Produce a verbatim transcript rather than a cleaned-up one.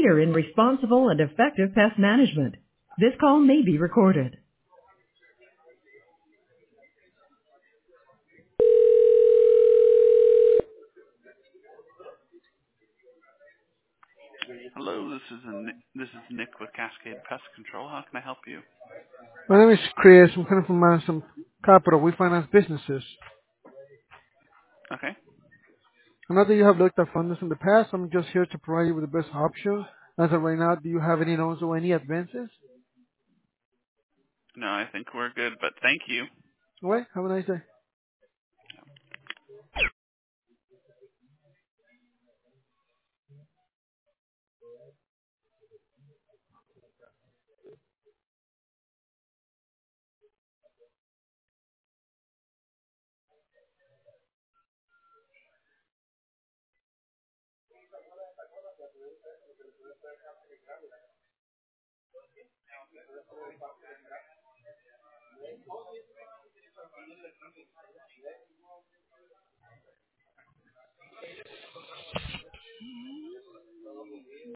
leader in responsible and effective pest management. This call may be recorded. Hello, this is a, Nick- this is Nick with Cascade Pest Control. How can I help you? My name is Chris. I'm calling from uh, some capital. We finance businesses. Okay. I know that you have looked at funders in the past. I'm just here to provide you with the best options. As of right now, do you have any loans or any advances? No, I think we're good, but thank you. All right. Have a nice day.